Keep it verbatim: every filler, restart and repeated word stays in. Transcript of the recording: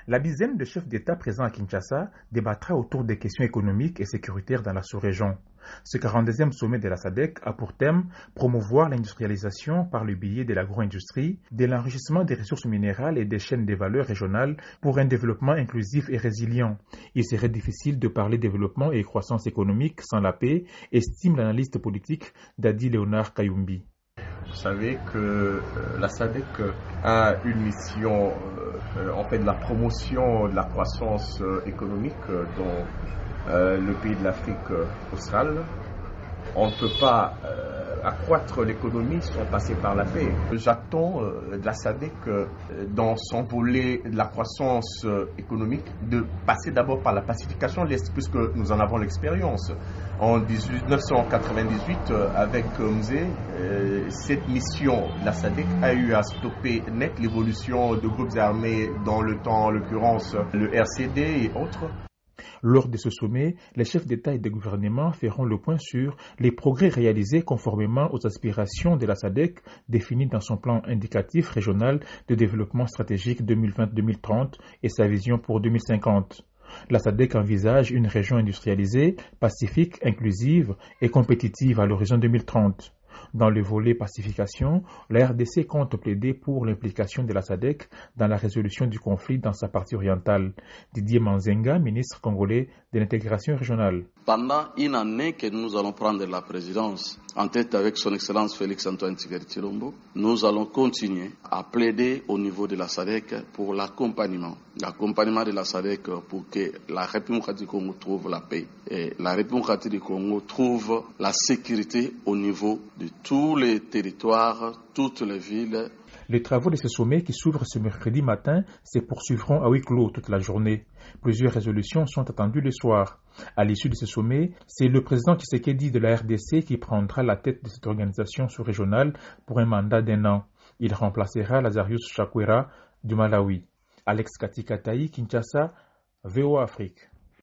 La dizaine de chefs d'État présents à Kinshasa débattra autour des questions économiques et sécuritaires dans la sous-région. Ce quarante-deuxième sommet de la S A D C a pour thème promouvoir l'industrialisation par le biais de l'agro-industrie, de l'enrichissement des ressources minérales et des chaînes de valeur régionales pour un développement inclusif et résilient. Il serait difficile de parler développement et croissance économique sans la paix, estime l'analyste politique Dadi Léonard Kayumbi. Vous savez que euh, la S A D C a une mission euh, en fait de la promotion de la croissance euh, économique euh, dans euh, le pays de l'Afrique euh, australe. On ne peut pas euh, accroître l'économie sans passer par la paix. J'attends euh, de la S A D C euh, dans son volet de la croissance euh, économique de passer d'abord par la pacification de l'Est, puisque nous en avons l'expérience. En dix-neuf cent quatre-vingt-dix-huit, euh, avec Mzee, euh, cette mission de la S A D C a eu à stopper net l'évolution de groupes armés dans le temps, en l'occurrence le R C D et autres. Lors de ce sommet, les chefs d'État et de gouvernement feront le point sur les progrès réalisés conformément aux aspirations de la S A D C définies dans son plan indicatif régional de développement stratégique deux mille vingt à deux mille trente et sa vision pour deux mille cinquante. La S A D C envisage une région industrialisée, pacifique, inclusive et compétitive à l'horizon deux mille trente. Dans le volet pacification, la R D C compte plaider pour l'implication de la S A D C dans la résolution du conflit dans sa partie orientale. Didier Manzenga, ministre congolais de l'intégration régionale. Pendant une année que nous allons prendre la présidence, en tête avec son Excellence Félix-Antoine Tshisekedi Tshilombo, nous allons continuer à plaider au niveau de la S A D C pour l'accompagnement. L'accompagnement de la S A D C pour que la République du Congo trouve la paix et la République du Congo trouve la sécurité au niveau de tous les territoires, toutes les villes. Les travaux de ce sommet qui s'ouvrent ce mercredi matin se poursuivront à huis clos toute la journée. Plusieurs résolutions sont attendues le soir. À l'issue de ce sommet, c'est le président Tshisekedi de la R D C qui prendra la tête de cette organisation sous-régionale pour un mandat d'un an. Il remplacera Lazarus Chakwera du Malawi. Alex Katikataï, Kinshasa, V O A Afrique.